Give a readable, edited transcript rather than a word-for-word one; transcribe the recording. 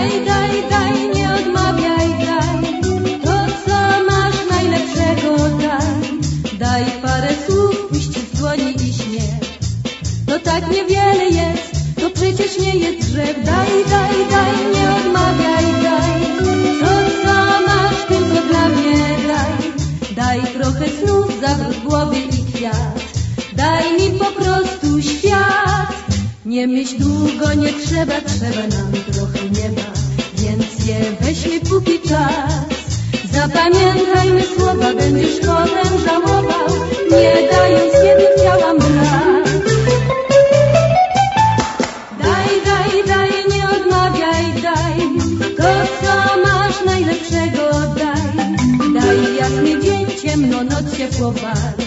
Daj, daj, daj, nie odmawiaj, daj. To, co masz najlepszego, daj. Daj parę słów, puść z dłoni i śmiech. To tak niewiele jest, to przecież nie jest grzech. Daj, daj, daj, nie odmawiaj, daj. To, co masz, tylko dla mnie daj. Daj trochę snów, zawrót głowy i kwiat. Daj mi po prostu świat. Nie myśl długo, nie trzeba, trzeba nam trochę nieba. Więc je weźmy póki czas. Zapamiętajmy słowa, będziesz potem żałował, nie dając, kiedy chciałam brać. Daj, daj, daj, nie odmawiaj, daj. To, co masz najlepszego, daj. Daj jasny dzień, ciemno, noc, ciepło, bar.